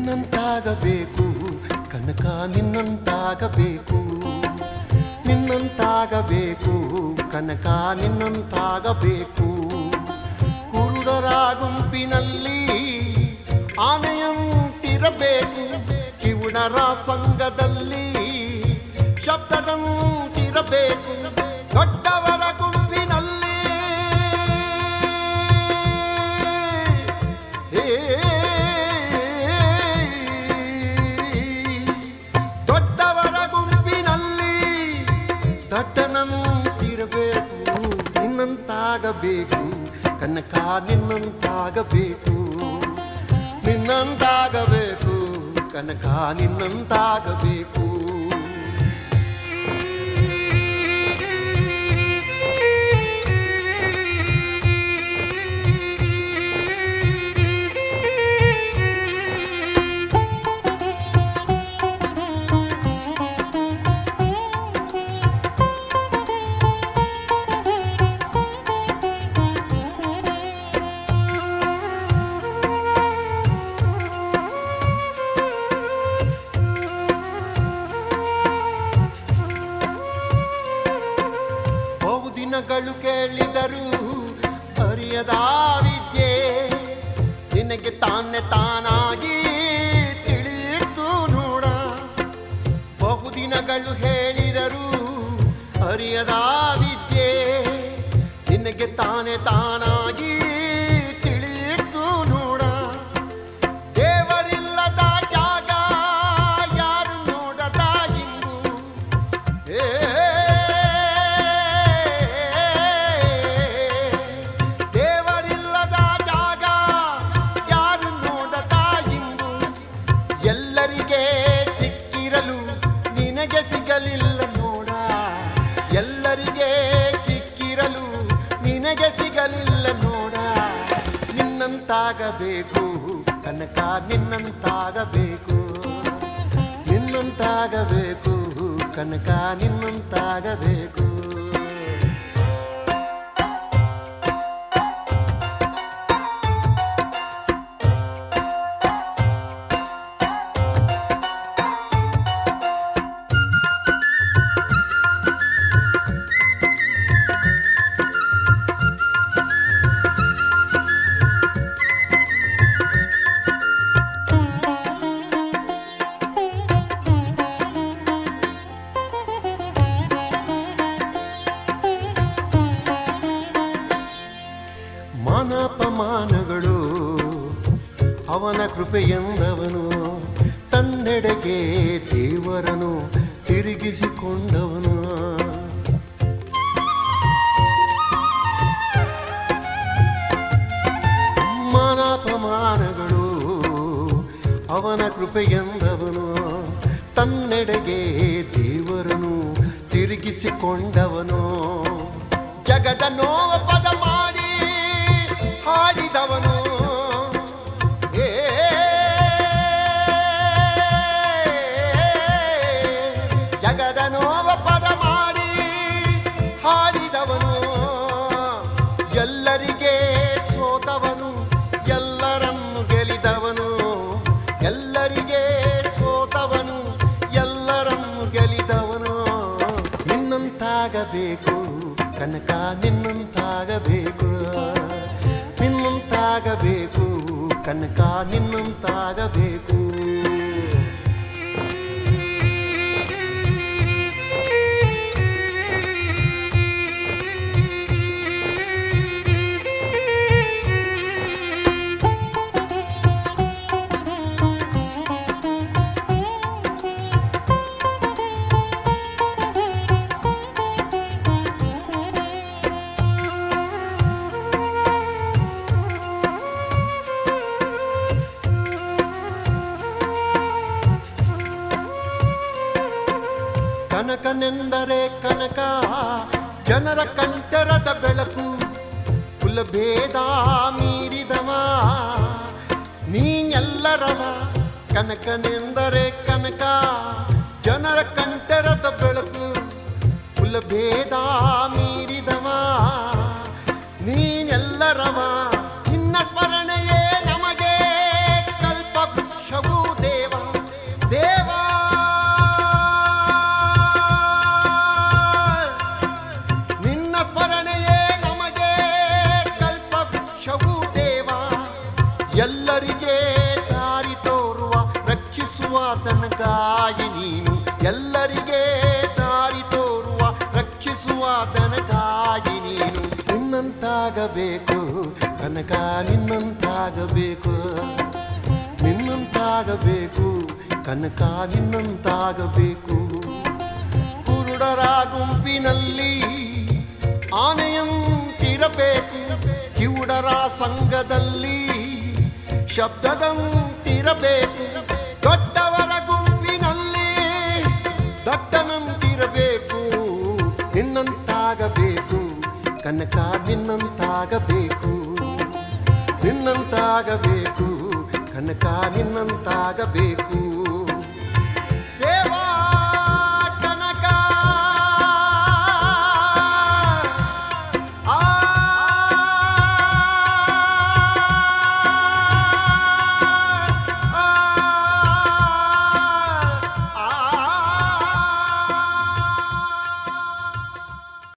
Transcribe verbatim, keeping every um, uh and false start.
ನಿನ್ನಂತಾಗಬೇಕು ಕನಕ ನಿನ್ನಂತಾಗಬೇಕು ನಿನ್ನಂತಾಗಬೇಕು ಕನಕ ನಿನ್ನಂತಾಗಬೇಕು ಕುರುಡರ ಗುಂಪಿನಲ್ಲಿ ಆನೆಯಂತಿರಬೇಕು ಕಿವುಡರ ಸಂಘದಲ್ಲಿ ಶಬ್ದದಂತಿರಬೇಕು ದೊಡ್ಡವರ ಗುಂಪಿನಲ್ಲಿ ದೊಡ್ಡವರ ಗುಂಪಿನಲ್ಲಿ ದಟ್ಟನಂತಿರಬೇಕು ನಿನ್ನಂತಾಗಬೇಕು ಕನಕ ನಿನ್ನಂತಾಗಬೇಕು ನಿನ್ನಂತಾಗಬೇಕು ಕನಕ ನಿನ್ನಂತಾಗಬೇಕು ದಿನಗಳು ಕೇಳಿದರು ಅರಿಯದ ವಿದ್ಯೆ ನಿನಗೆ ತಾನೆ ತಾನಾಗಿ ತಿಳಿಯಿತು ನೋಡ ಬಹುದಿನಗಳು ಹೇಳಿದರು ಅರಿಯದ ವಿದ್ಯೆ ನಿನಗೆ ತಾನೆ ತಾನಾಗಿ ತಿಳಿಯಿತು ನೋಡ ದೇವರಿಲ್ಲದ ಜಾಗ ಯಾರು ನೋಡದ ಇಂಬು ಏ ಸಿಗಲಿಲ್ಲ ನೋಡ ಎಲ್ಲರಿಗೆ ಸಿಕ್ಕಿರಲು ನಿನಗೆ ಸಿಗಲಿಲ್ಲ ನೋಡ ನಿನ್ನಂತಾಗಬೇಕು ಕನಕ ನಿನ್ನಂತಾಗಬೇಕು ನಿನ್ನಂತಾಗಬೇಕು ಕನಕ ನಿನ್ನಂತಾಗಬೇಕು ಮಾನಪಮಾನಗಳು ಅವನ ಕೃಪೆಯೆಂದವನು ತನ್ನೆಡೆಗೆ ದೇವರನು ತಿರುಗಿಸಿಕೊಂಡವನು ಮಾನಪಮಾನಗಳು ಅವನ ಕೃಪೆಯೆಂದವನು ತನ್ನೆಡೆಗೆ ದೇವರನು ತಿರುಗಿಸಿಕೊಂಡವನು ಜಗದ ನೋವ ಪದ ಮಾಡಿ ಹಾಡಿದವನು ಏ ಜಗದ ನೋವ ಪದ ಮಾಡಿ ಹಾಡಿದವನು ಎಲ್ಲರಿಗೆ ಸೋತವನು ಎಲ್ಲರನ್ನು ಗೆಲಿದವನು ಎಲ್ಲರಿಗೆ ಸೋತವನು ಎಲ್ಲರನ್ನು ಗೆಲಿದವನು ನಿನ್ನಂತಾಗಬೇಕು ಕನಕ ನಿನ್ನಂತಾಗಬೇಕು ನಿನ್ನಂತಾಗಬೇಕು ಕನಕ ನಿನ್ನಂತಾಗಬೇಕು ಕನಕನೆಂದರೆ ಕನಕ ಜನರ ಕಂಠರದ ಬೆಳಕು ಕುಲಭೇದ ಮೀರಿದವ ನೀನೆಲ್ಲರವ ಕನಕನೆಂದರೆ ಕನಕ ಜನರ ಕಂಠರದ ಬೆಳಕು ಕುಲಭೇದ ಮೀರಿದವ ನೀನೆಲ್ಲರವ ನಿನ್ನ ಸ್ಮರಣೆಯೇ ನಮಗೆ ಕಲ್ಪವೃಕ್ಷವೂ ಎಲ್ಲರಿಗೆ ದಾರಿ ತೋರುವ ರಕ್ಷಿಸುವ ತನಗಾಗಿ ನೀನು ಎಲ್ಲರಿಗೆ ದಾರಿ ತೋರುವ ರಕ್ಷಿಸುವ ತನಗಾಗಿ ನೀನು ನಿನ್ನಂತಾಗಬೇಕು ಕನಕ ನಿನ್ನಂತಾಗಬೇಕು ನಿನ್ನಂತಾಗಬೇಕು ಕನಕ ನಿನ್ನಂತಾಗಬೇಕು ಕುರುಡರ ಗುಂಪಿನಲ್ಲಿ ಆನೆಯಂತಿರಬೇಕು ಕಿವುಡರ ಸಂಘದಲ್ಲಿ ಶಬ್ದದಂತಿರಬೇಕು ದೊಡ್ಡವರ ಗುಂಪಿನಲ್ಲಿ ದಟ್ಟನಂತಿರಬೇಕು ನಿನ್ನಂತಾಗಬೇಕು ಕನಕ ನಿನ್ನಂತಾಗಬೇಕು ನಿನ್ನಂತಾಗಬೇಕು ಕನಕ ನಿನ್ನಂತಾಗಬೇಕು